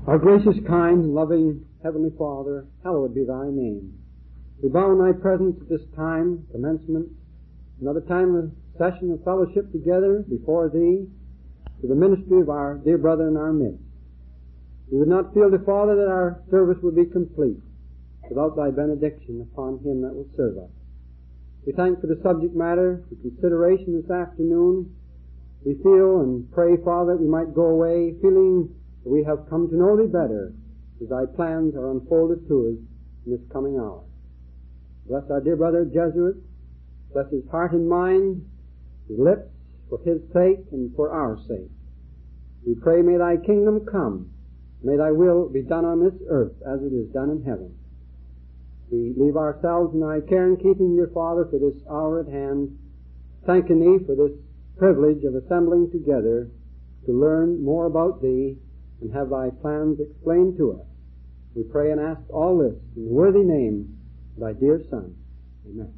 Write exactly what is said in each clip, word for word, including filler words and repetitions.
Our gracious, kind, loving Heavenly Father, hallowed be Thy name. We bow in Thy presence at this time, commencement, another time of session of fellowship together before Thee, to the ministry of our dear brother in our midst. We would not feel, dear Father, that our service would be complete without Thy benediction upon him that will serve us. We thank for the subject matter, the consideration this afternoon. We feel and pray, Father, that we might go away feeling that we have come to know Thee better as Thy plans are unfolded to us in this coming hour. Bless our dear brother Jesuit. Bless his heart and mind, his lips, for his sake and for our sake. We pray, may Thy kingdom come. May Thy will be done on this earth as it is done in heaven. We leave ourselves in Thy care and keeping, dear Father, for this hour at hand, thanking Thee for this privilege of assembling together to learn more about Thee and have Thy plans explained to us. We pray and ask all this in the worthy name of Thy dear Son. Amen.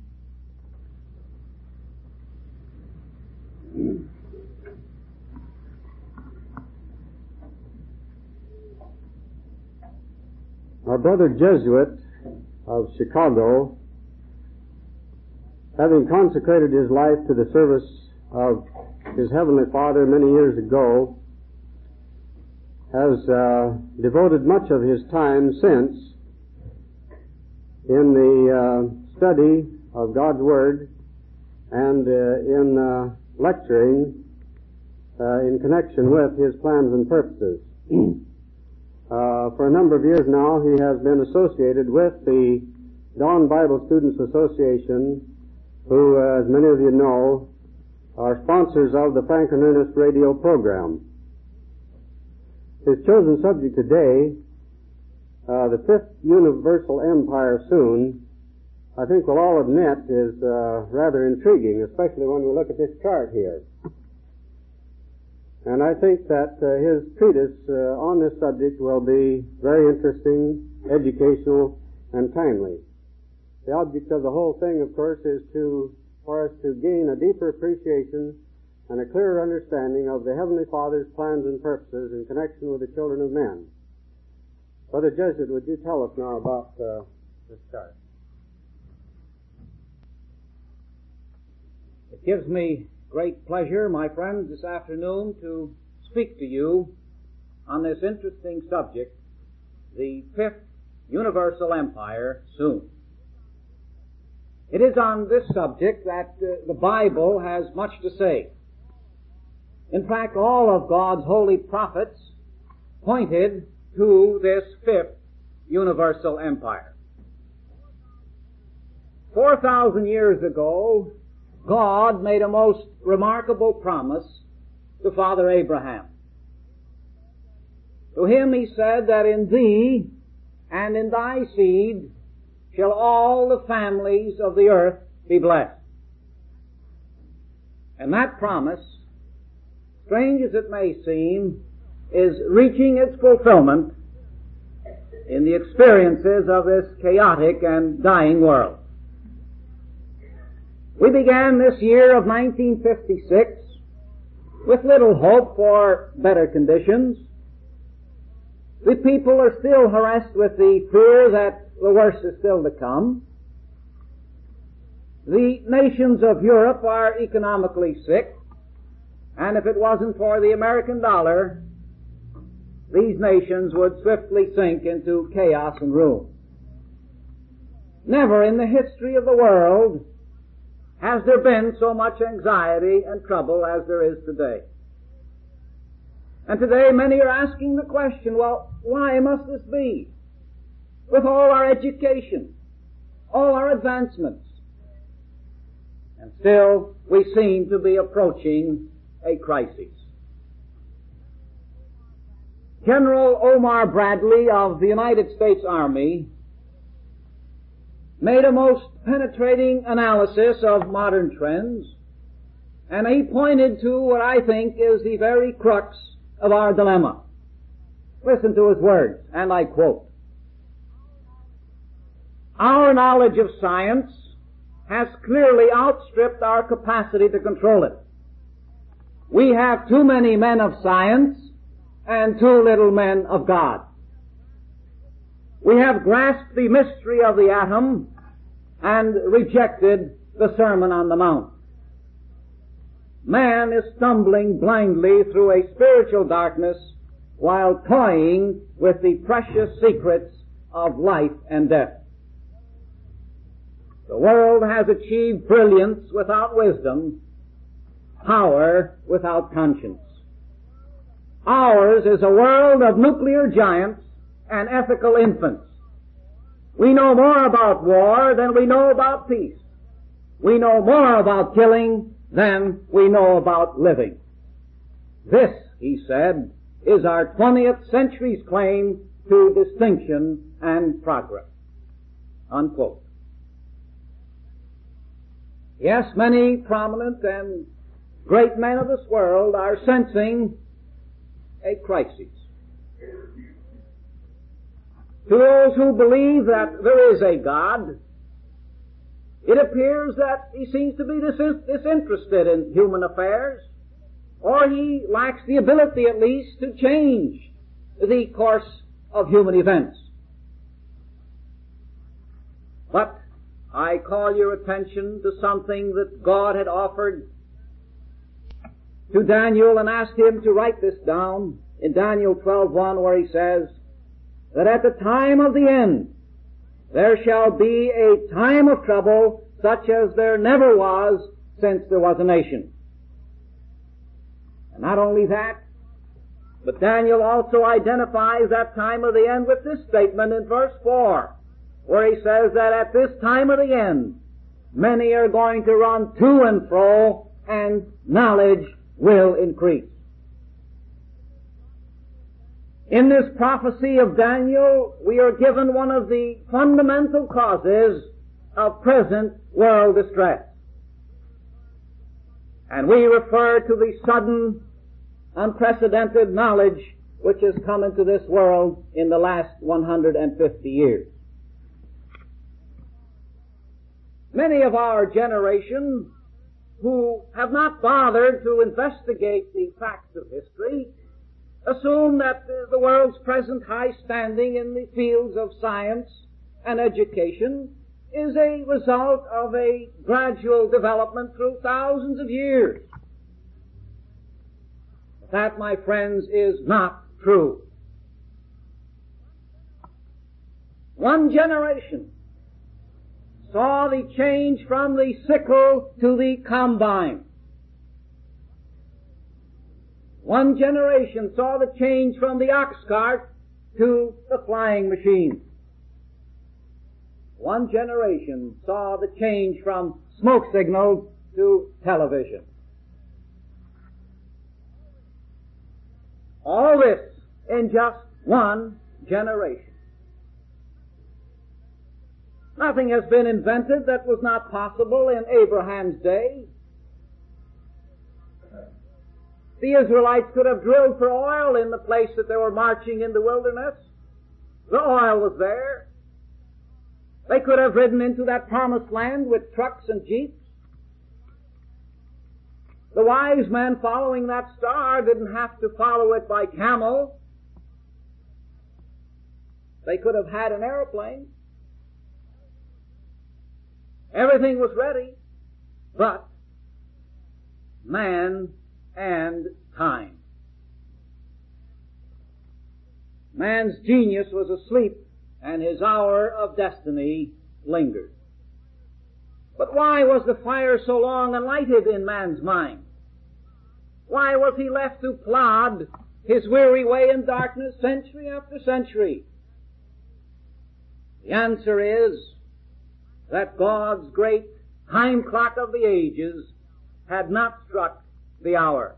Our brother Jesuit of Chicago, having consecrated his life to the service of his Heavenly Father many years ago, has uh, devoted much of his time since in the uh, study of God's Word and uh, in uh, lecturing uh, in connection with his plans and purposes. uh, for a number of years now, he has been associated with the Dawn Bible Students Association, who, uh, as many of you know, are sponsors of the Franklin Ernest radio program. His chosen subject today, uh, the Fifth Universal Empire Soon, I think we'll all admit is uh, rather intriguing, especially when we look at this chart here. And I think that uh, his treatise uh, on this subject will be very interesting, educational, and timely. The object of the whole thing, of course, is to for us to gain a deeper appreciation and a clearer understanding of the Heavenly Father's plans and purposes in connection with the children of men. Brother Jesuit, would you tell us now about uh, this chart? It gives me great pleasure, my friends, this afternoon to speak to you on this interesting subject, the Fifth Universal Empire Soon. It is on this subject that uh, the Bible has much to say. In fact, all of God's holy prophets pointed to this Fifth Universal Empire. Four thousand years ago, God made a most remarkable promise to Father Abraham. To him he said that in thee and in thy seed shall all the families of the earth be blessed. And that promise, strange as it may seem, is reaching its fulfillment in the experiences of this chaotic and dying world. We began this year of nineteen fifty-six with little hope for better conditions. The people are still harassed with the fear that the worst is still to come. The nations of Europe are economically sick, and if it wasn't for the American dollar, these nations would swiftly sink into chaos and ruin. Never in the history of the world has there been so much anxiety and trouble as there is today. And today many are asking the question, well, why must this be? With all our education, all our advancements. And still we seem to be approaching a crisis. General Omar Bradley of the United States Army made a most penetrating analysis of modern trends, and he pointed to what I think is the very crux of our dilemma. Listen to his words, and I quote, "Our knowledge of science has clearly outstripped our capacity to control it. We have too many men of science and too little men of God." We have grasped the mystery of the atom and rejected the Sermon on the Mount. Man is stumbling blindly through a spiritual darkness while toying with the precious secrets of life and death. The world has achieved brilliance without wisdom, power without conscience. Ours is a world of nuclear giants and ethical infants. We know more about war than we know about peace. We know more about killing than we know about living. This, he said, is our twentieth century's claim to distinction and progress. Unquote. Yes, many prominent and great men of this world are sensing a crisis. To those who believe that there is a God, it appears that he seems to be dis- disinterested in human affairs, or he lacks the ability at least to change the course of human events. But I call your attention to something that God had offered to Daniel and asked him to write this down in Daniel twelve one, where he says that at the time of the end there shall be a time of trouble such as there never was since there was a nation. And not only that, but Daniel also identifies that time of the end with this statement in verse four, where he says that at this time of the end, many are going to run to and fro, and knowledge will increase. In this prophecy of Daniel, we are given one of the fundamental causes of present world distress. And we refer to the sudden, unprecedented knowledge which has come into this world in the last one hundred fifty years. Many of our generation who have not bothered to investigate the facts of history assume that the world's present high standing in the fields of science and education is a result of a gradual development through thousands of years. That, my friends, is not true. One generation saw the change from the sickle to the combine. One generation saw the change from the ox cart to the flying machine. One generation saw the change from smoke signals to television. All this in just one generation. Nothing has been invented that was not possible in Abraham's day. The Israelites could have drilled for oil in the place that they were marching in the wilderness. The oil was there. They could have ridden into that promised land with trucks and jeeps. The wise men following that star didn't have to follow it by camel. They could have had an airplane. Everything was ready, but man and time. Man's genius was asleep, and his hour of destiny lingered. But why was the fire so long unlighted in man's mind? Why was he left to plod his weary way in darkness century after century? The answer is that God's great time clock of the ages had not struck the hour.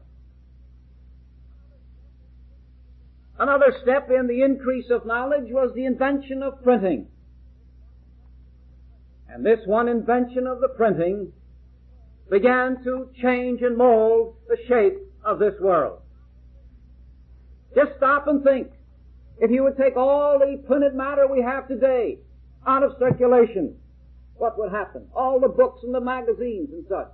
Another step in the increase of knowledge was the invention of printing. And this one invention of the printing began to change and mold the shape of this world. Just stop and think. If you would take all the printed matter we have today out of circulation, what would happen? All the books and the magazines and such.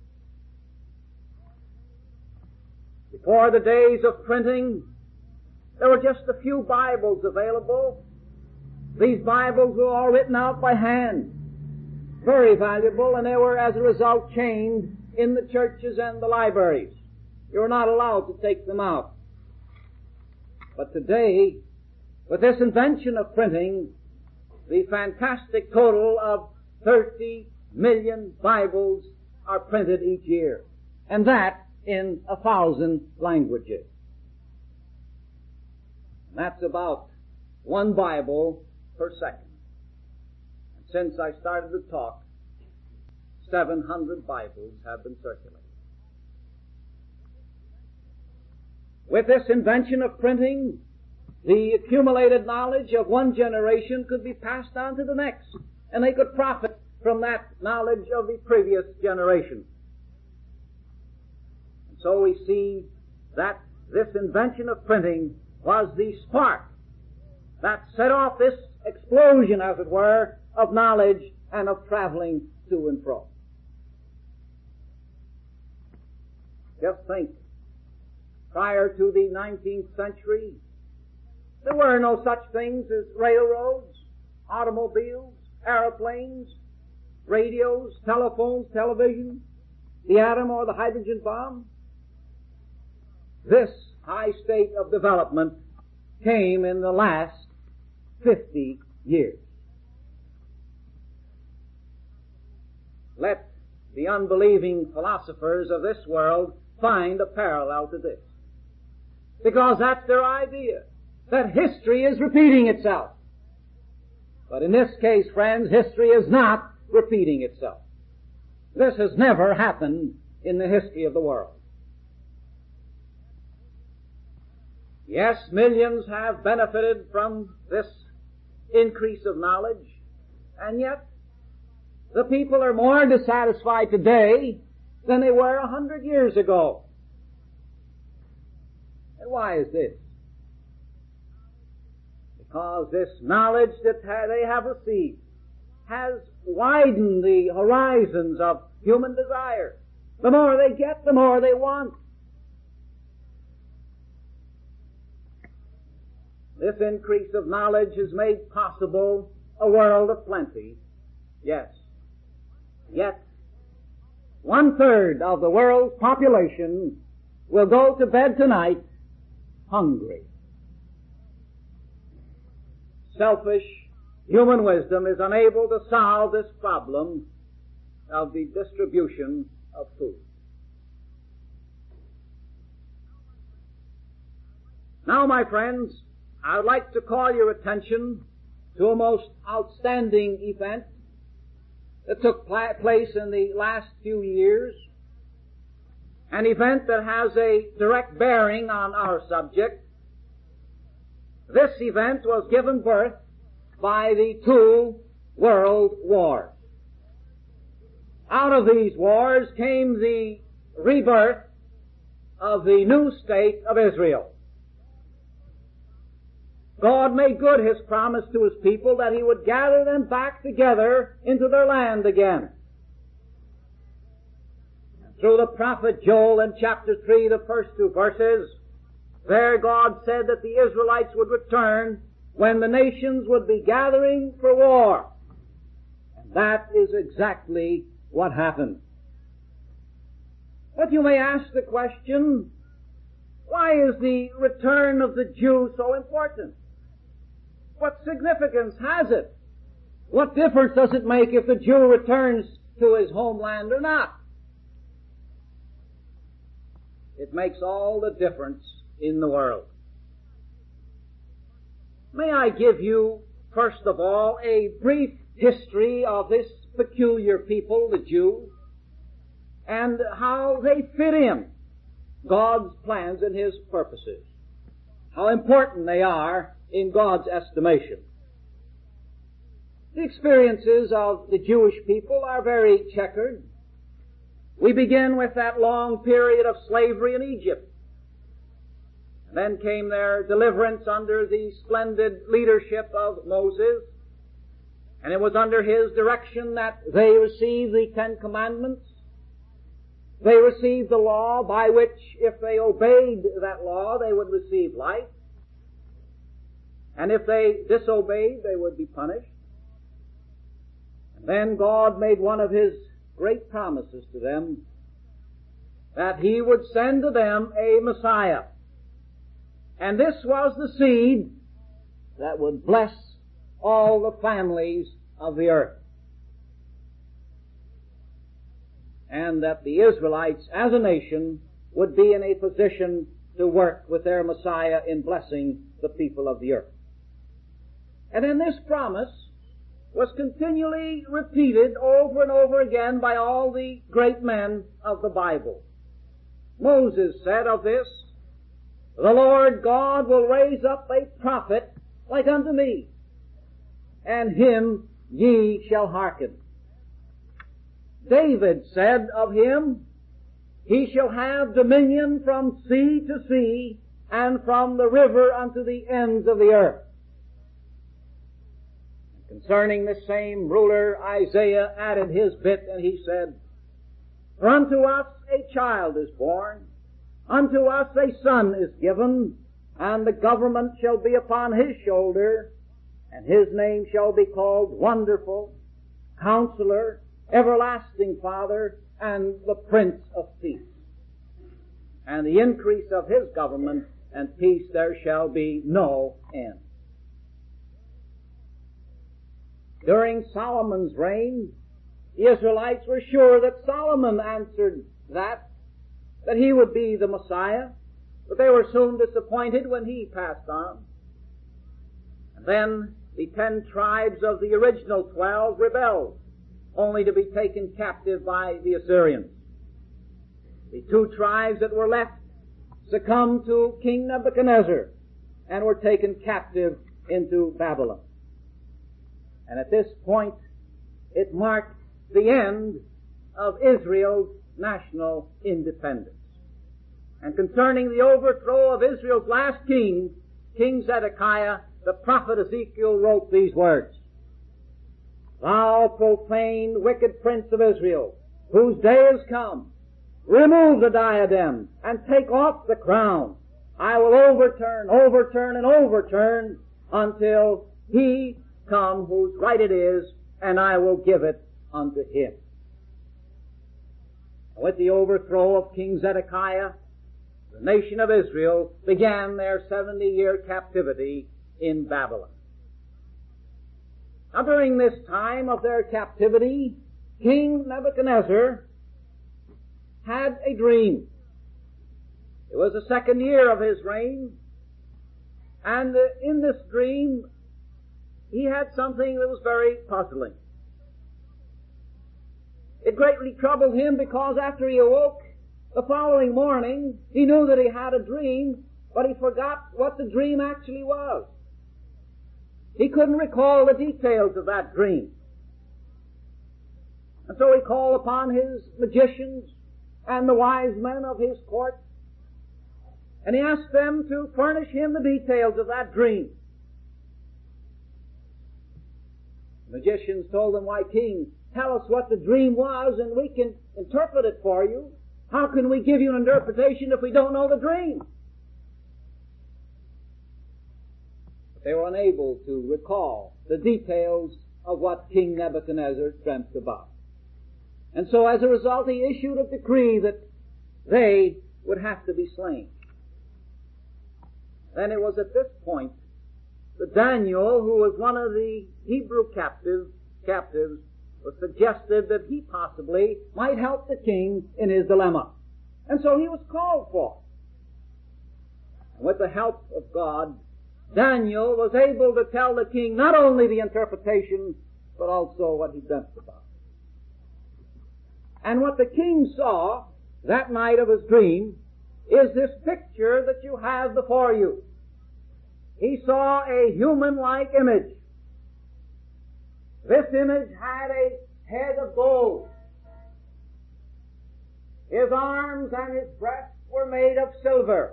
Before the days of printing, there were just a few Bibles available, These Bibles were all written out by hand, very valuable, and they were, as a result, chained in the churches and the libraries. You were not allowed to take them out. But today, with this invention of printing, the fantastic total of thirty million Bibles are printed each year, and that in a thousand languages. That's about one Bible per second. And since I started the talk, seven hundred Bibles have been circulated. With this invention of printing, the accumulated knowledge of one generation could be passed on to the next, and they could profit from that knowledge of the previous generation. And so we see that this invention of printing was the spark that set off this explosion, as it were, of knowledge and of traveling to and fro. Just think, prior to the nineteenth century, there were no such things as railroads, automobiles, aeroplanes, radios, telephones, television, the atom or the hydrogen bomb. This high state of development came in the last fifty years. Let the unbelieving philosophers of this world find a parallel to this, because that's their idea, that history is repeating itself. But in this case, friends, history is not repeating itself. This has never happened in the history of the world. Yes, millions have benefited from this increase of knowledge, and yet the people are more dissatisfied today than they were a hundred years ago. And why is this? Because this knowledge that they have received has widened the horizons of human desire. The more they get, the more they want. This increase of knowledge has made possible a world of plenty, yes. Yet, one-third of the world's population will go to bed tonight hungry. Selfish human wisdom is unable to solve this problem of the distribution of food. Now, my friends, I would like to call your attention to a most outstanding event that took pla- place in the last few years, an event that has a direct bearing on our subject. This event was given birth by the two world wars. Out of these wars came the rebirth of the new state of Israel. God made good His promise to His people that He would gather them back together into their land again. Through the prophet Joel in chapter three, the first two verses, there God said that the Israelites would return when the nations would be gathering for war. And that is exactly what happened. But you may ask the question, why is the return of the Jew so important? What significance has it? What difference does it make if the Jew returns to his homeland or not? It makes all the difference in the world. May I give you, first of all, a brief history of this peculiar people, the Jew, and how they fit in God's plans and His purposes. How important they are in God's estimation. The experiences of the Jewish people are very checkered. We begin with that long period of slavery in Egypt. Then came their deliverance under the splendid leadership of Moses. And it was under his direction that they received the Ten Commandments. They received the law by which, if they obeyed that law, they would receive life. and if they disobeyed, they would be punished. And then God made one of His great promises to them, that He would send to them a Messiah. And this was the seed that would bless all the families of the earth. And that the Israelites as a nation would be in a position to work with their Messiah in blessing the people of the earth. And then this promise was continually repeated over and over again by all the great men of the Bible. Moses said of this, "The Lord God will raise up a prophet like unto me, and him ye shall hearken." David said of him, "He shall have dominion from sea to sea, and from the river unto the ends of the earth." Concerning the same ruler, Isaiah added his bit, and he said, "For unto us a child is born, unto us a son is given, and the government shall be upon his shoulder, and his name shall be called Wonderful, Counselor, Everlasting Father, and the Prince of Peace. And the increase of his government and peace there shall be no end." During Solomon's reign, the Israelites were sure that Solomon answered that, that he would be the Messiah, but they were soon disappointed when he passed on. And then the ten tribes of the original twelve rebelled, only to be taken captive by the Assyrians. The two tribes that were left succumbed to King Nebuchadnezzar and were taken captive into Babylon. And at this point, it marked the end of Israel's national independence. And concerning the overthrow of Israel's last king, King Zedekiah, the prophet Ezekiel wrote these words, "Thou profane, wicked prince of Israel, whose day is come, remove the diadem and take off the crown. I will overturn, overturn, and overturn until he come whose right it is, and I will give it unto him." With the overthrow of King Zedekiah, the nation of Israel began their seventy-year captivity in Babylon. Now, during this time of their captivity, King Nebuchadnezzar had a dream. It was the second year of his reign, and in this dream, he had something that was very puzzling. It greatly troubled him because after he awoke the following morning, he knew that he had a dream, but he forgot what the dream actually was. He couldn't recall the details of that dream. And so he called upon his magicians and the wise men of his court, and he asked them to furnish him the details of that dream. The magicians told him, "Why, King, tell us what the dream was and we can interpret it for you. How can we give you an interpretation if we don't know the dream?" But they were unable to recall the details of what King Nebuchadnezzar dreamt about. And so as a result, he issued a decree that they would have to be slain. Then it was at this point that Daniel, who was one of the Hebrew captives, captives, was suggested that he possibly might help the king in his dilemma. And so he was called for. And with the help of God, Daniel was able to tell the king not only the interpretation, but also what he dreamt about. And what the king saw that night of his dream is this picture that you have before you. He saw a human-like image. This image had a head of gold. His arms and his breast were made of silver.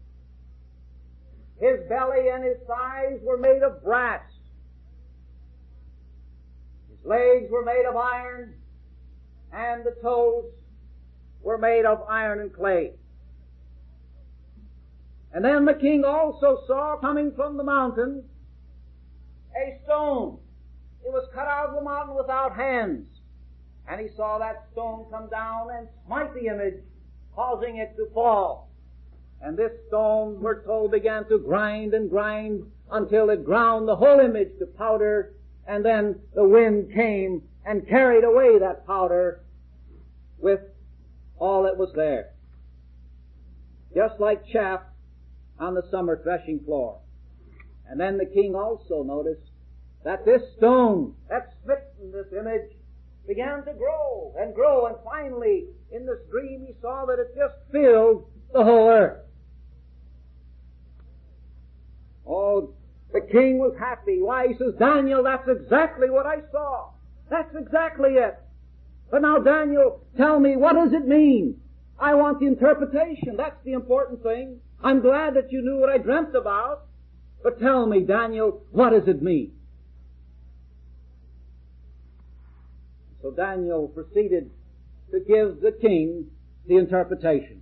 His belly and his thighs were made of brass. His legs were made of iron, and the toes were made of iron and clay. And then the king also saw coming from the mountain a stone. It was cut out of the mountain without hands. And he saw that stone come down and smite the image, causing it to fall. And this stone, we're told, began to grind and grind until it ground the whole image to powder, and then the wind came and carried away that powder with all that was there. Just like chaff on the summer threshing floor. And then the king also noticed that this stone that smitten this image began to grow and grow, and finally, in this dream, he saw that it just filled the whole earth. Oh, the king was happy. Why? He says, Daniel, that's exactly what I saw. That's exactly it. But now, Daniel, tell me, what does it mean? I want the interpretation. That's the important thing. I'm glad that you knew what I dreamt about. But tell me, Daniel, what does it mean? So Daniel proceeded to give the king the interpretation.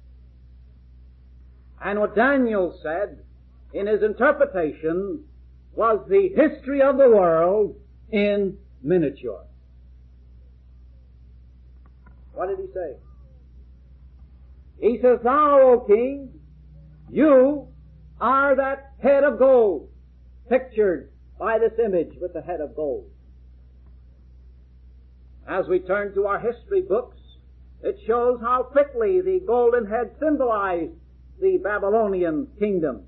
And what Daniel said in his interpretation was the history of the world in miniature. What did he say? He says, Thou, O king, you are that head of gold, pictured by this image with the head of gold. As we turn to our history books, it shows how quickly the golden head symbolized the Babylonian kingdom.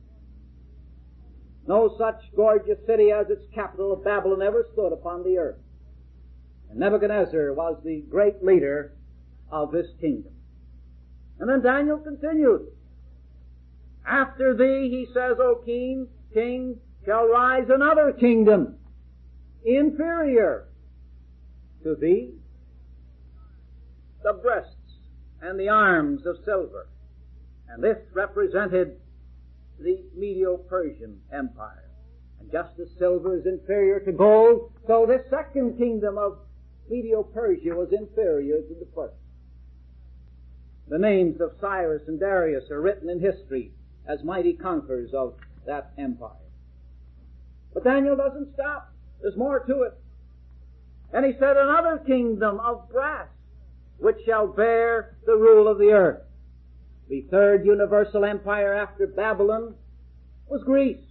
No such gorgeous city as its capital of Babylon ever stood upon the earth. And Nebuchadnezzar was the great leader of this kingdom. And then Daniel continued. After thee, he says, O king, king, shall rise another kingdom, inferior to thee, the breasts and the arms of silver. And this represented the Medo-Persian Empire. And just as silver is inferior to gold, so this second kingdom of Medo-Persia was inferior to the first. The names of Cyrus and Darius are written in history as mighty conquerors of that empire. But Daniel doesn't stop. There's more to it. And he said, another kingdom of brass, which shall bear the rule of the earth. The third universal empire after Babylon was Greece.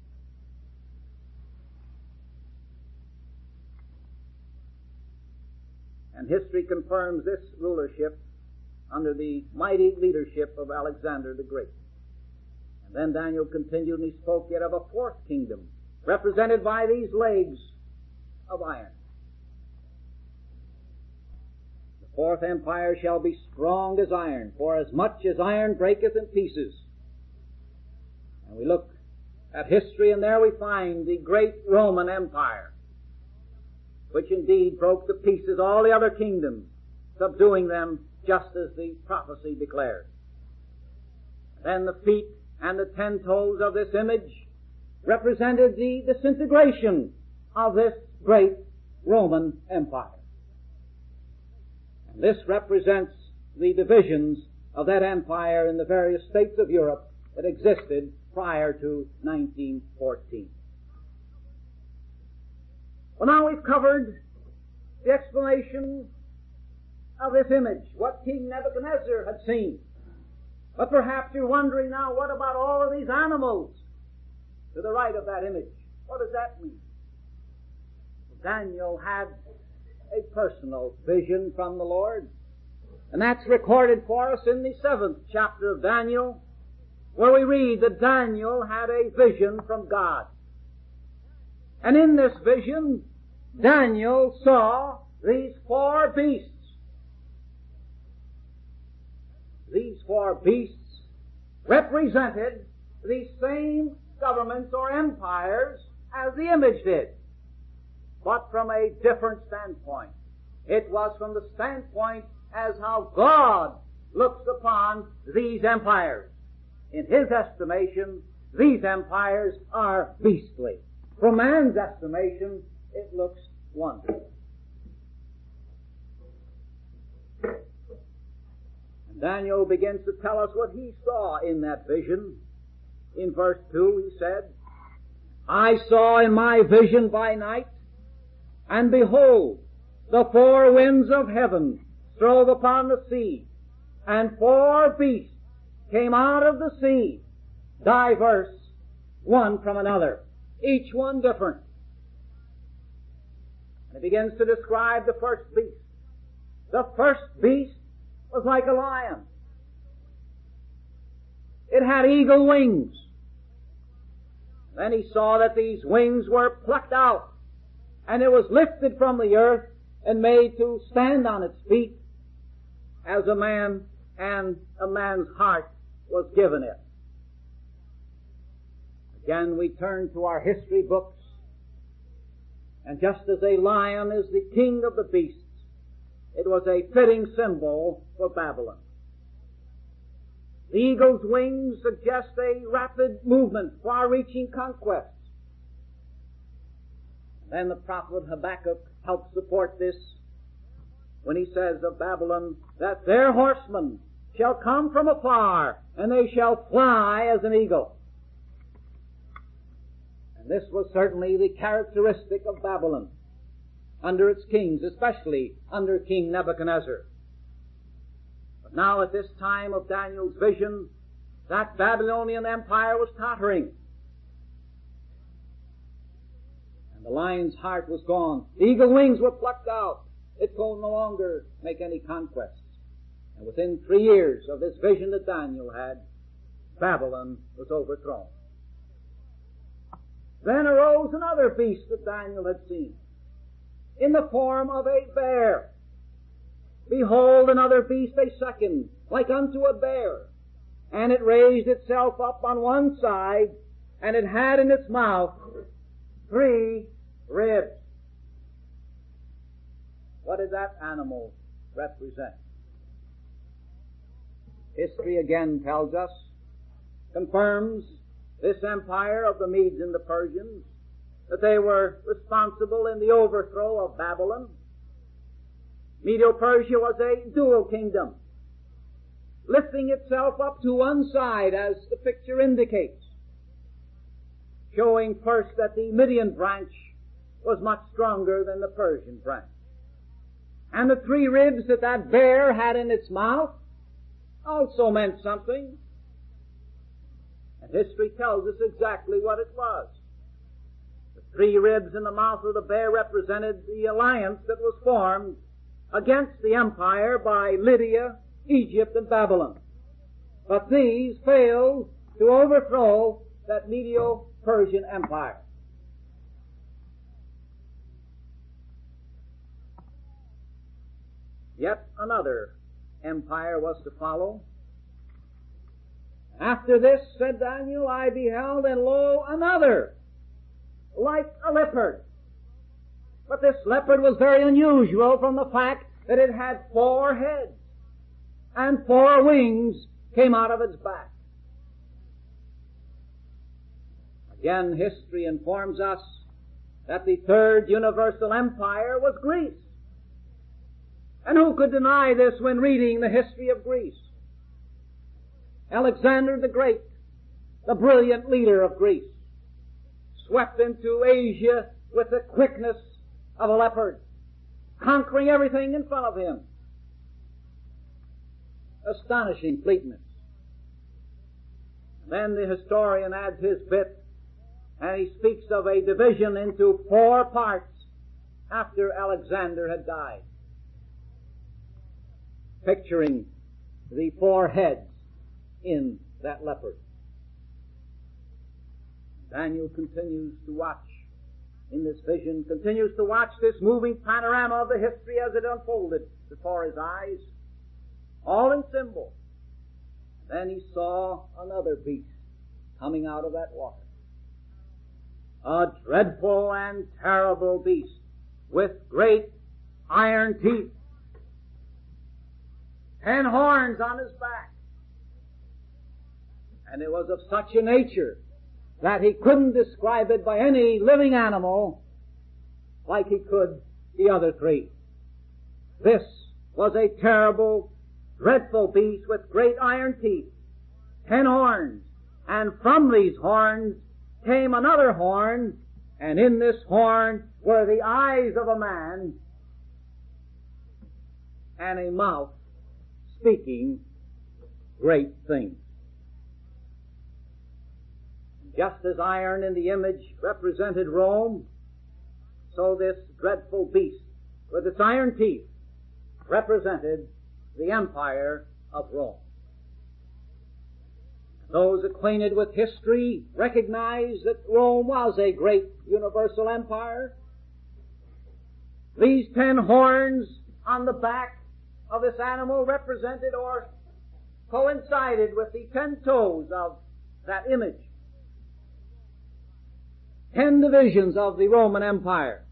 And history confirms this rulership under the mighty leadership of Alexander the Great. And then Daniel continued, and he spoke yet of a fourth kingdom, represented by these legs of iron. The fourth empire shall be strong as iron, for as much as iron breaketh in pieces. And we look at history, and there we find the great Roman Empire, which indeed broke to pieces all the other kingdoms, subduing them just as the prophecy declared. Then the feet and the ten toes of this image represented the disintegration of this great Roman Empire. And this represents the divisions of that empire in the various states of Europe that existed prior to nineteen fourteen. Well, now we've covered the explanation of this image, what King Nebuchadnezzar had seen. But perhaps you're wondering now, what about all of these animals to the right of that image? What does that mean? Daniel had a personal vision from the Lord. And that's recorded for us in the seventh chapter of Daniel, where we read that Daniel had a vision from God. And in this vision, Daniel saw these four beasts. These four beasts represented the same governments or empires as the image did, but from a different standpoint. It was from the standpoint as how God looks upon these empires. In His estimation, these empires are beastly. From man's estimation, it looks wonderful. And Daniel begins to tell us what he saw in that vision. In verse two, he said, I saw in my vision by night, and behold, the four winds of heaven strove upon the sea, and four beasts came out of the sea, diverse one from another, each one different. And it begins to describe the first beast. The first beast was like a lion. It had eagle wings. Then he saw that these wings were plucked out, and it was lifted from the earth and made to stand on its feet as a man, and a man's heart was given it. Again, we turn to our history books, and just as a lion is the king of the beasts, it was a fitting symbol for Babylon. The eagle's wings suggest a rapid movement, far-reaching conquest. Then the prophet Habakkuk helps support this when he says of Babylon that their horsemen shall come from afar, and they shall fly as an eagle. And this was certainly the characteristic of Babylon under its kings, especially under King Nebuchadnezzar. But now at this time of Daniel's vision, that Babylonian empire was tottering. And the lion's heart was gone. The eagle wings were plucked out. It could no longer make any conquests. And within three years of this vision that Daniel had, Babylon was overthrown. Then arose another beast that Daniel had seen, in the form of a bear. Behold, another beast, a second, like unto a bear. And it raised itself up on one side, and it had in its mouth three ribs. What did that animal represent? History again tells us, confirms this empire of the Medes and the Persians, that they were responsible in the overthrow of Babylon. Medo-Persia was a dual kingdom, lifting itself up to one side as the picture indicates, showing first that the Median branch was much stronger than the Persian branch. And the three ribs that that bear had in its mouth also meant something. And history tells us exactly what it was. The three ribs in the mouth of the bear represented the alliance that was formed against the empire by Lydia, Egypt, and Babylon. But these failed to overthrow that Medo-Persian empire. Yet another empire was to follow. After this, said Daniel, I beheld, and lo, another, like a leopard. But this leopard was very unusual from the fact that it had four heads, and four wings came out of its back. Again, history informs us that the third universal empire was Greece. And who could deny this when reading the history of Greece? Alexander the Great, the brilliant leader of Greece, swept into Asia with the quickness of a leopard, conquering everything in front of him. Astonishing fleetness. Then the historian adds his bit, and he speaks of a division into four parts after Alexander had died, picturing the four heads in that leopard. Daniel continues to watch in this vision, continues to watch this moving panorama of the history as it unfolded before his eyes, all in symbol. Then he saw another beast coming out of that water. A dreadful and terrible beast with great iron teeth, ten horns on his back. And it was of such a nature that he couldn't describe it by any living animal like he could the other three. This was a terrible, dreadful beast with great iron teeth, ten horns, and from these horns came another horn, and in this horn were the eyes of a man and a mouth speaking great things. Just as iron in the image represented Rome, so this dreadful beast with its iron teeth represented the empire of Rome. Those acquainted with history recognize that Rome was a great universal empire. These ten horns on the back of this animal represented or coincided with the ten toes of that image. Ten divisions of the Roman Empire.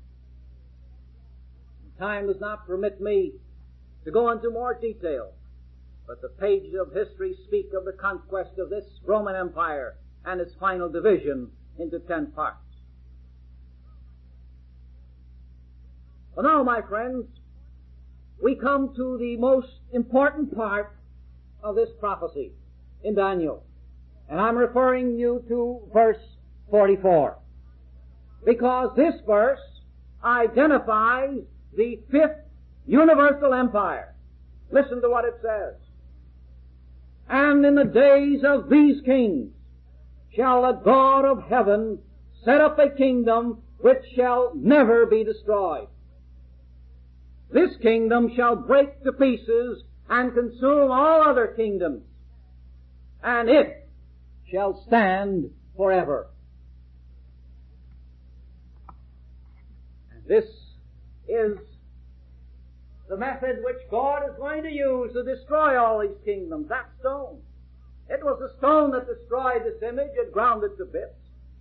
Time does not permit me to go into more detail, but the pages of history speak of the conquest of this Roman Empire and its final division into ten parts. Well, now, my friends, we come to the most important part of this prophecy in Daniel. And I'm referring you to verse forty-four. Because this verse identifies the fifth universal empire. Listen to what it says. And in the days of these kings shall the God of heaven set up a kingdom which shall never be destroyed. This kingdom shall break to pieces and consume all other kingdoms, and it shall stand forever. And this is the method which God is going to use to destroy all these kingdoms, that stone. It was the stone that destroyed this image and ground it to bits.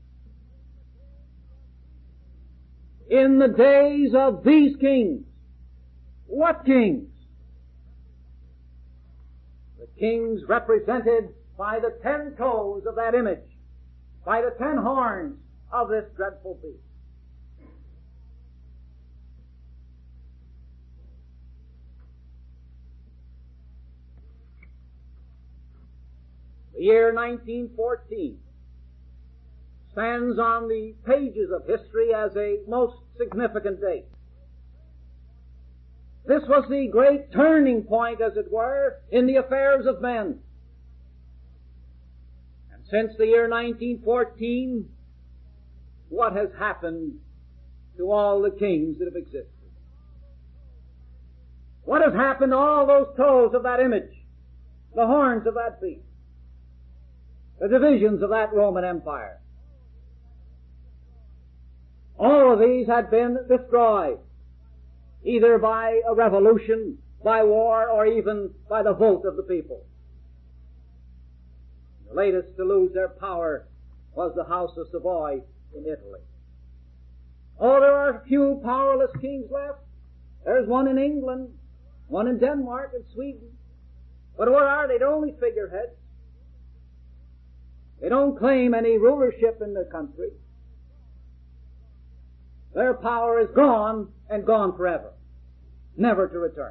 In the days of these kings. What kings? The kings represented by the ten toes of that image, by the ten horns of this dreadful beast. The year nineteen fourteen stands on the pages of history as a most significant date. This was the great turning point, as it were, in the affairs of men. And since the year nineteen fourteen, what has happened to all the kings that have existed? What has happened to all those toes of that image, the horns of that beast, the divisions of that Roman Empire? All of these had been destroyed, either by a revolution, by war, or even by the vote of the people. The latest to lose their power was the House of Savoy in Italy. Oh, there are few powerless kings left. There's one in England, one in Denmark and Sweden. But where are they? They're only figureheads. They don't claim any rulership in the country. Their power is gone and gone forever, never to return.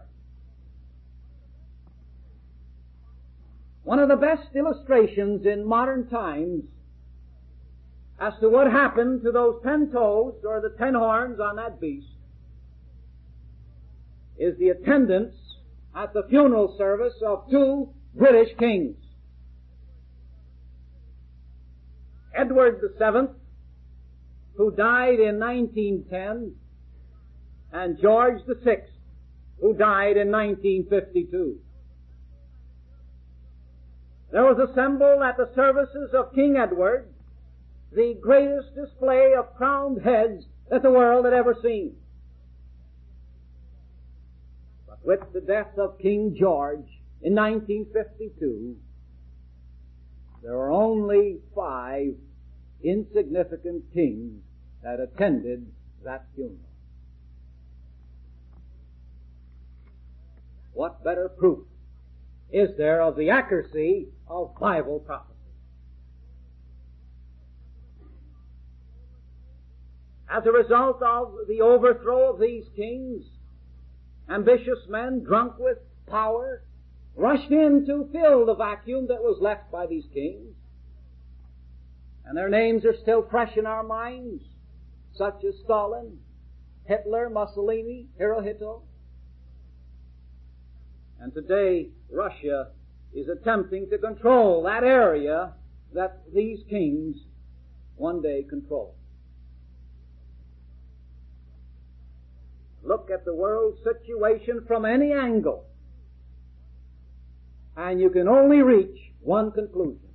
One of the best illustrations in modern times as to what happened to those ten toes or the ten horns on that beast is the attendance at the funeral service of two British kings. Edward the Seventh, who died in nineteen ten, and George the Sixth, who died in nineteen fifty-two. There was assembled at the services of King Edward the greatest display of crowned heads that the world had ever seen. But with the death of King George in nineteen fifty-two, there were only five insignificant kings that attended that funeral. What better proof is there of the accuracy of Bible prophecy? As a result of the overthrow of these kings, ambitious men drunk with power rushed in to fill the vacuum that was left by these kings. And their names are still fresh in our minds, such as Stalin, Hitler, Mussolini, Hirohito. And today, Russia is attempting to control that area that these kings one day control. Look at the world situation from any angle, and you can only reach one conclusion: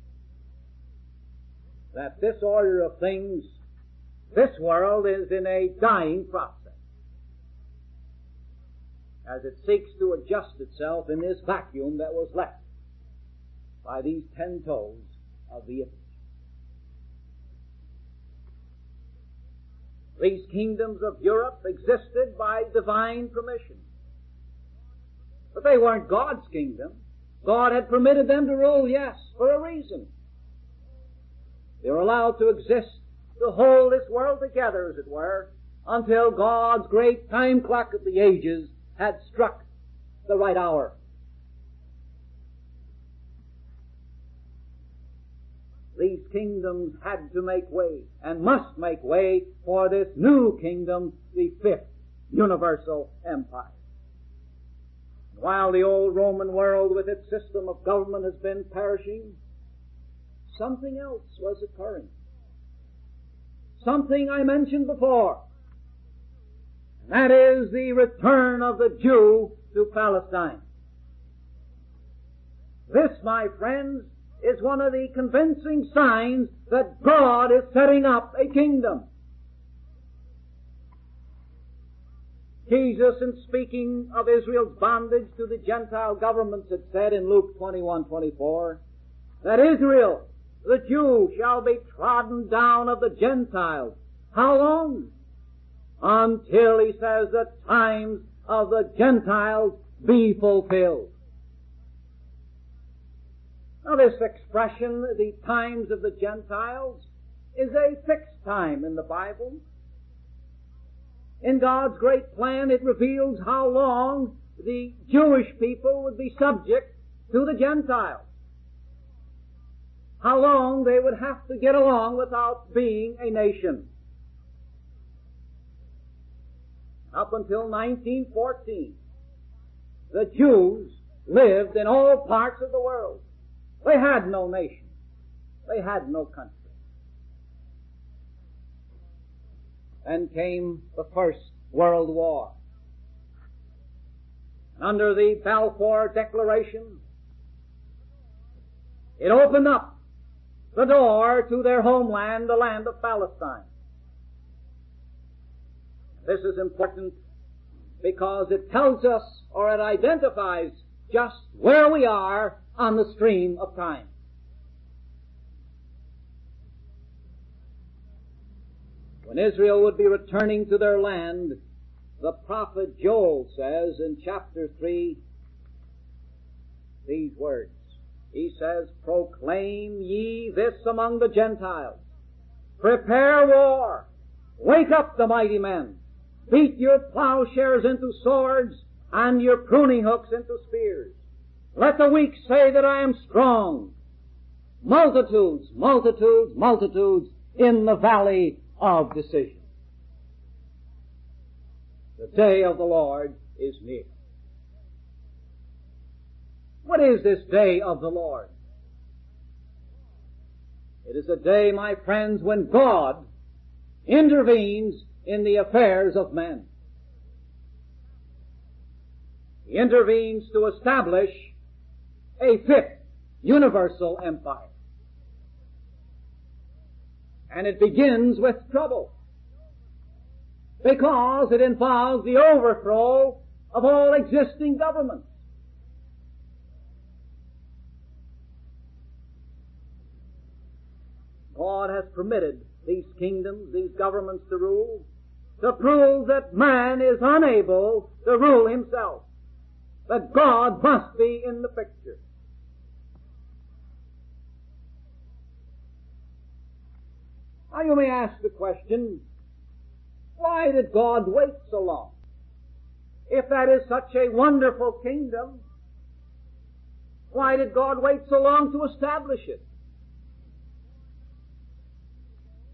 that this order of things, this world is in a dying process as it seeks to adjust itself in this vacuum that was left by these ten toes of the image. These kingdoms of Europe existed by divine permission. But they weren't God's kingdom. God had permitted them to rule, yes, for a reason. They were allowed to exist, to hold this world together, as it were, until God's great time clock of the ages had struck the right hour. These kingdoms had to make way, and must make way, for this new kingdom, the fifth universal empire. While the old Roman world with its system of government has been perishing, something else was occurring. Something I mentioned before. And that is the return of the Jew to Palestine. This, my friends, is one of the convincing signs that God is setting up a kingdom. Jesus, in speaking of Israel's bondage to the Gentile governments, had said in Luke twenty-one twenty-four that Israel, the Jew, shall be trodden down of the Gentiles. How long? Until, he says, the times of the Gentiles be fulfilled. Now, this expression, the times of the Gentiles, is a fixed time in the Bible. In God's great plan, it reveals how long the Jewish people would be subject to the Gentiles. How long they would have to get along without being a nation. Up until nineteen fourteen, the Jews lived in all parts of the world. They had no nation. They had no country. Then came the First World War. Under the Balfour Declaration, it opened up the door to their homeland, the land of Palestine. This is important because it tells us, or it identifies, just where we are on the stream of time. When Israel would be returning to their land, the prophet Joel says in chapter three these words. He says, "Proclaim ye this among the Gentiles. Prepare war. Wake up the mighty men. Beat your plowshares into swords and your pruning hooks into spears. Let the weak say that I am strong. Multitudes, multitudes, multitudes in the valley of decision." The day of the Lord is near. What is this day of the Lord? It is a day, my friends, when God intervenes in the affairs of men. He intervenes to establish a fifth universal empire. And it begins with trouble, because it involves the overthrow of all existing governments. God has permitted these kingdoms, these governments to rule, to prove that man is unable to rule himself, that God must be in the picture. Now you may ask the question, why did God wait so long? If that is such a wonderful kingdom, why did God wait so long to establish it?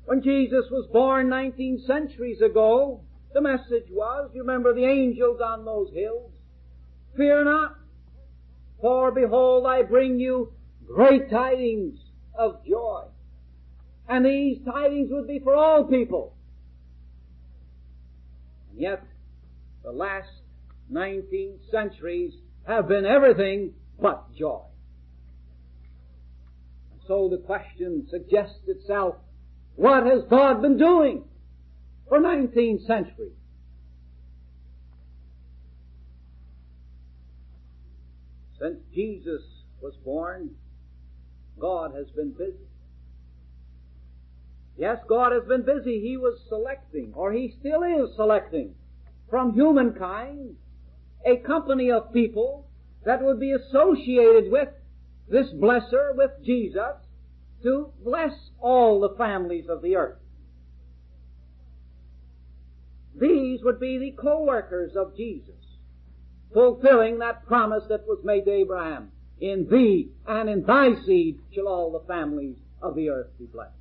When Jesus was born nineteen centuries ago, the message was, you remember the angels on those hills, fear not, for behold, I bring you great tidings of joy. And these tidings would be for all people. And yet, the last nineteen centuries have been everything but joy. And so the question suggests itself, what has God been doing for nineteen centuries? Since Jesus was born, God has been busy. Yes, God has been busy. He was selecting, or He still is selecting, from humankind a company of people that would be associated with this blesser, with Jesus, to bless all the families of the earth. These would be the co-workers of Jesus, fulfilling that promise that was made to Abraham. In thee and in thy seed shall all the families of the earth be blessed.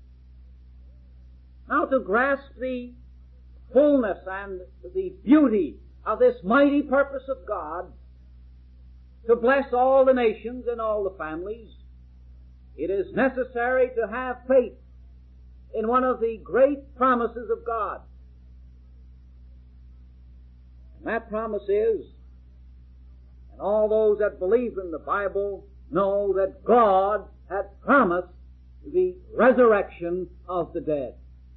Now, to grasp the fullness and the beauty of this mighty purpose of God, to bless all the nations and all the families, it is necessary to have faith in one of the great promises of God. And that promise is, and all those that believe in the Bible know that God had promised the resurrection of the dead.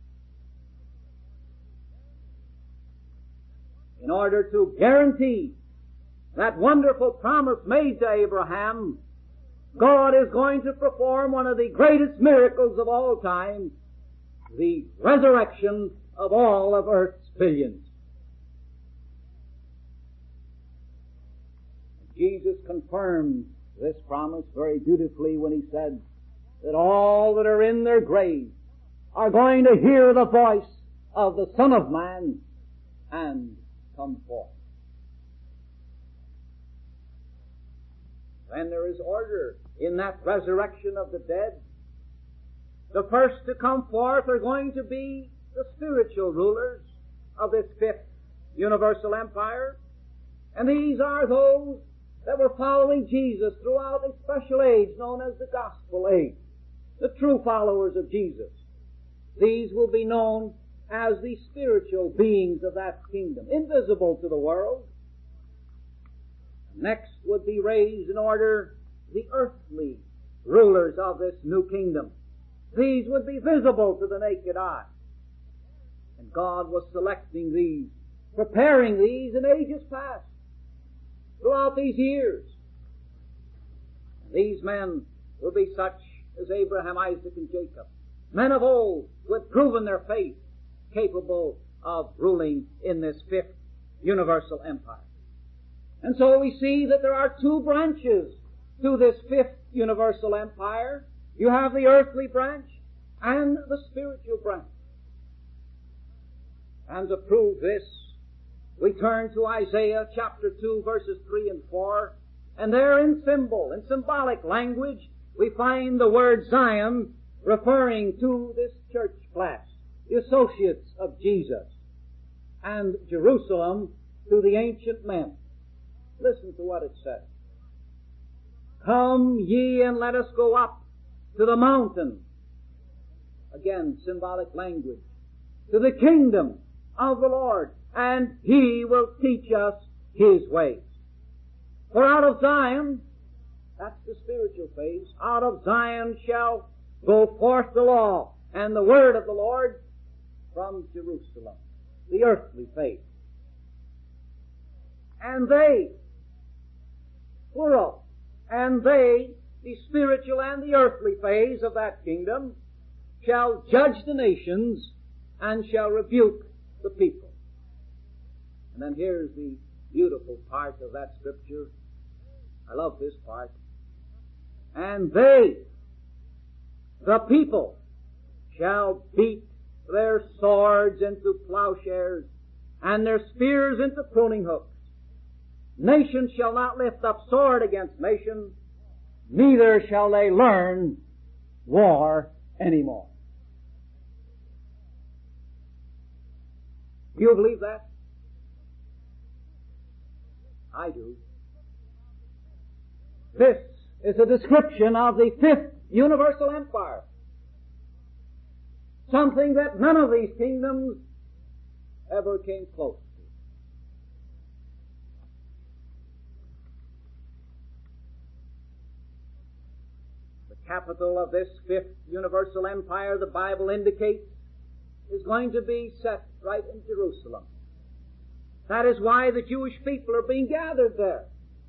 In order to guarantee that wonderful promise made to Abraham, God is going to perform one of the greatest miracles of all time, the resurrection of all of earth's billions. Jesus confirmed this promise very beautifully when He said that all that are in their graves are going to hear the voice of the Son of Man and come forth. Then there is order in that resurrection of the dead. The first to come forth are going to be the spiritual rulers of this fifth universal empire. And these are those that were following Jesus throughout a special age known as the gospel age. The true followers of Jesus. These will be known as the spiritual beings of that kingdom, invisible to the world. Next would be raised in order the earthly rulers of this new kingdom. These would be visible to the naked eye. And God was selecting these, preparing these in ages past, throughout these years. And these men will be such as Abraham, Isaac, and Jacob, men of old who had proven their faith, capable of ruling in this fifth universal empire. And so we see that there are two branches to this fifth universal empire. You have the earthly branch and the spiritual branch. And to prove this, we turn to Isaiah chapter two, verses three and four, and there in symbol, in symbolic language, we find the word Zion referring to this church class, the associates of Jesus, and Jerusalem to the ancient men. Listen to what it says. Come ye and let us go up to the mountain. Again, symbolic language. To the kingdom of the Lord, and He will teach us His ways. For out of Zion, that's the spiritual phase, out of Zion shall go forth the law and the word of the Lord from Jerusalem, the earthly phase. And they, plural, and they, the spiritual and the earthly phase of that kingdom, shall judge the nations and shall rebuke the people. And then here's the beautiful part of that scripture. I love this part. And they, the people, shall beat their swords into plowshares and their spears into pruning hooks. Nation shall not lift up sword against nation, neither shall they learn war anymore. Do you believe that? I do. This is a description of the fifth universal empire. Something that none of these kingdoms ever came close to. The capital of this fifth universal empire, the Bible indicates, is going to be set right in Jerusalem. That is why the Jewish people are being gathered there.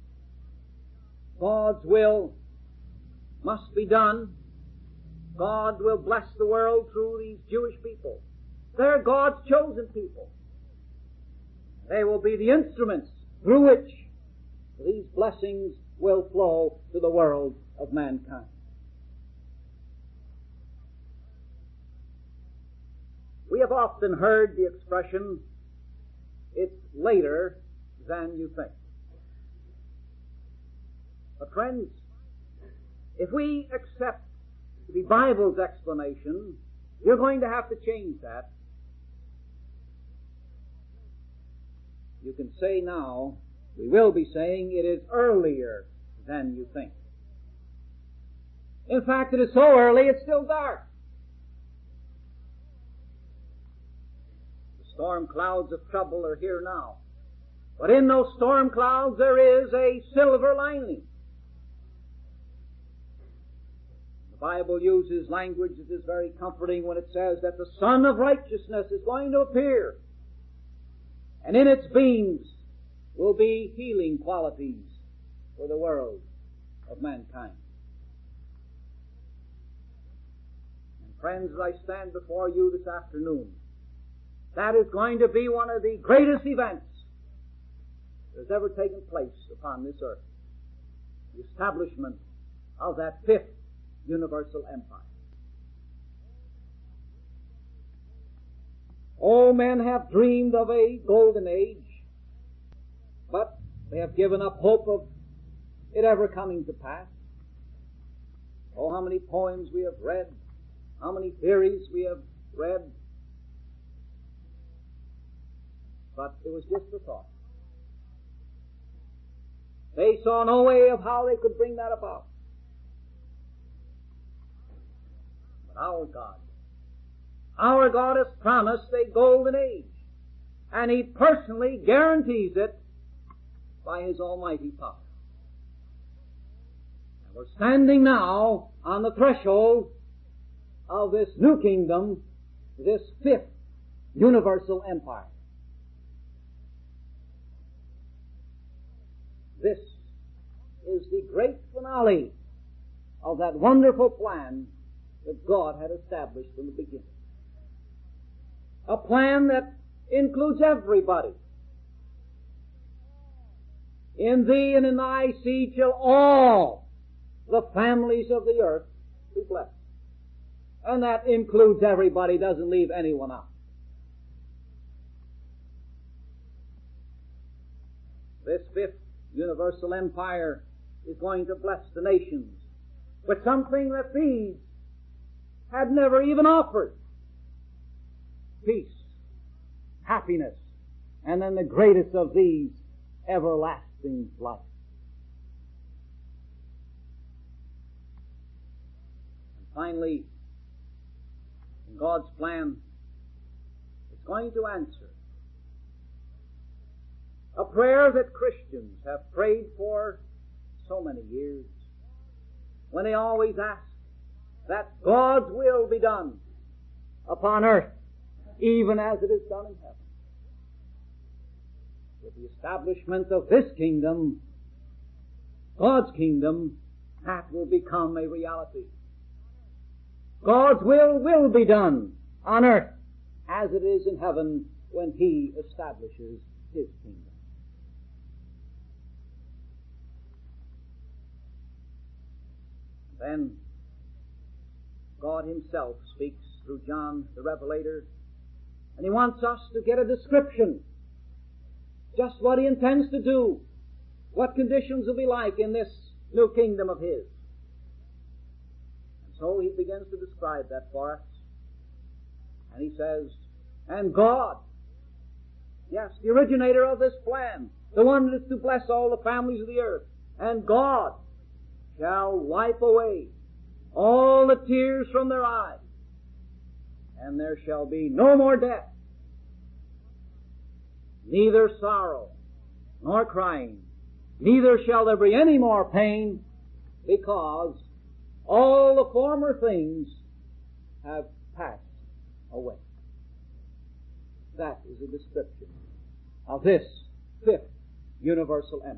God's will must be done. God will bless the world through these Jewish people. They're God's chosen people. They will be the instruments through which these blessings will flow to the world of mankind. We have often heard the expression, "It's later than you think." But friends, if we accept the Bible's explanation, you're going to have to change that. You can say now, we will be saying, it is earlier than you think. In fact, it is so early, it's still dark. The storm clouds of trouble are here now. But in those storm clouds there is a silver lining. The Bible uses language that is very comforting when it says that the Sun of Righteousness is going to appear. And in its beams will be healing qualities for the world of mankind. And friends, as I stand before you this afternoon, that is going to be one of the greatest events that has ever taken place upon this earth. The establishment of that fifth universal empire. All men have dreamed of a golden age, but they have given up hope of it ever coming to pass. Oh, how many poems we have read, how many theories we have read, but it was just a thought. They saw no way of how they could bring that about. But our God, our God has promised a golden age, and He personally guarantees it by His almighty power. And we're standing now on the threshold of this new kingdom, this fifth universal empire. This is the great finale of that wonderful plan that God had established from the beginning. A plan that includes everybody. In thee and in thy seed shall all the families of the earth be blessed. And that includes everybody, doesn't leave anyone out. This fifth universal empire is going to bless the nations with something that these had never even offered. Peace, happiness, and then the greatest of these, everlasting life. And finally, in God's plan, it's going to answer a prayer that Christians have prayed for so many years, when they always ask that God's will be done upon earth, even as it is done in heaven. With the establishment of this kingdom, God's kingdom, that will become a reality. God's will will be done on earth as it is in heaven when He establishes His kingdom. Then God Himself speaks through John the Revelator, and He wants us to get a description, just what He intends to do, what conditions will be like in this new kingdom of His. And so He begins to describe that for us. And He says, and God Yes, the originator of this plan, the one that is to bless all the families of the earth. And God shall wipe away all the tears from their eyes, and there shall be no more death, neither sorrow nor crying, neither shall there be any more pain, because all the former things have passed away. That is a description of this fifth universal empire.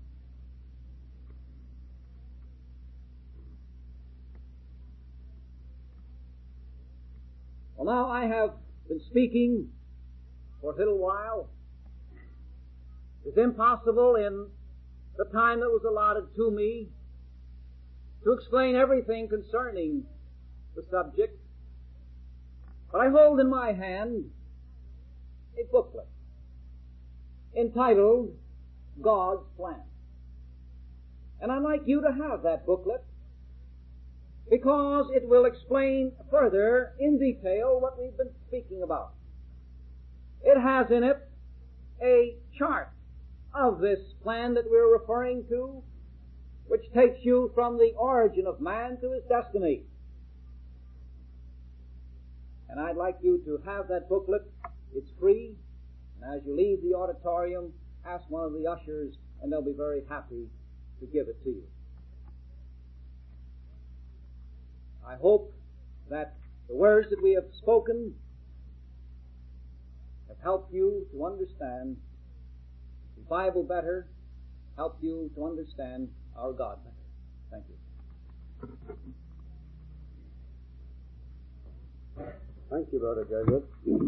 Well, now I have been speaking for a little while. It's impossible in the time that was allotted to me to explain everything concerning the subject, but I hold in my hand a booklet entitled God's Plan. And I'd like you to have that booklet because it will explain further in detail what we've been speaking about. It has in it a chart of this plan that we're referring to, which takes you from the origin of man to his destiny. And I'd like you to have that booklet. It's free. And as you leave the auditorium, ask one of the ushers, and they'll be very happy to give it to you. I hope that the words that we have spoken have helped you to understand the Bible better, helped you to understand our God better. Thank you. Thank you, Brother Jesuit.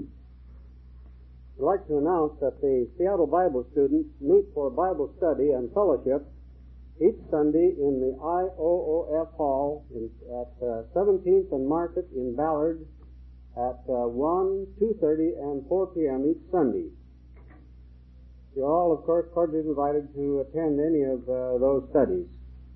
I'd like to announce that the Seattle Bible students meet for Bible study and fellowship each Sunday in the I O O F Hall in, at uh, seventeenth and Market in Ballard at uh, one, two thirty, and four p.m. each Sunday. You're all, of course, cordially invited to attend any of uh, those studies.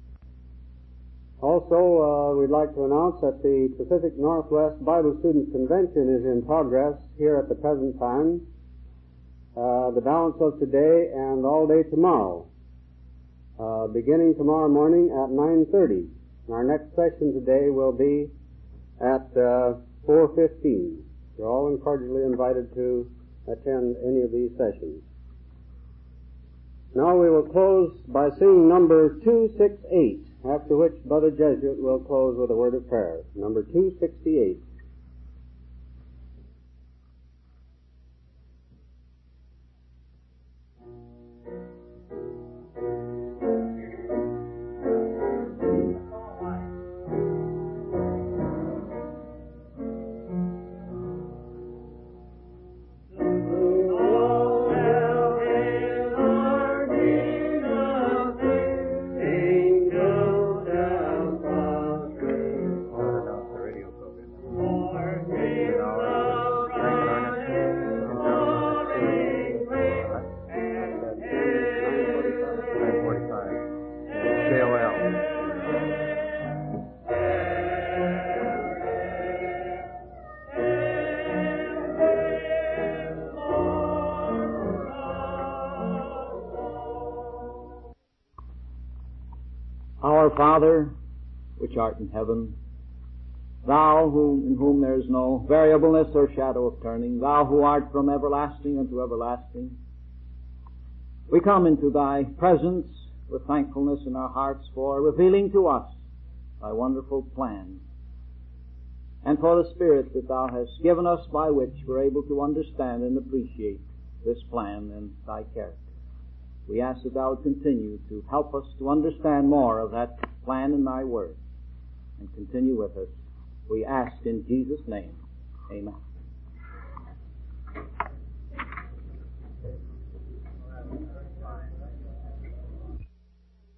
Also, uh, we'd like to announce that the Pacific Northwest Bible Students Convention is in progress here at the present time, uh, the balance of today and all day tomorrow, uh, beginning tomorrow morning at nine thirty. Our next session today will be at uh, four fifteen. You're all cordially invited to attend any of these sessions. Now we will close by singing number two sixty-eight, after which Brother Jesuit will close with a word of prayer. Number two sixty-eight. Our Father, which art in heaven, Thou who, in whom there is no variableness or shadow of turning, Thou who art from everlasting unto everlasting, we come into Thy presence with thankfulness in our hearts for revealing to us Thy wonderful plan, and for the Spirit that Thou hast given us by which we're able to understand and appreciate this plan and Thy character. We ask that Thou would continue to help us to understand more of that plan in Thy Word, and continue with us. We ask in Jesus' name. Amen.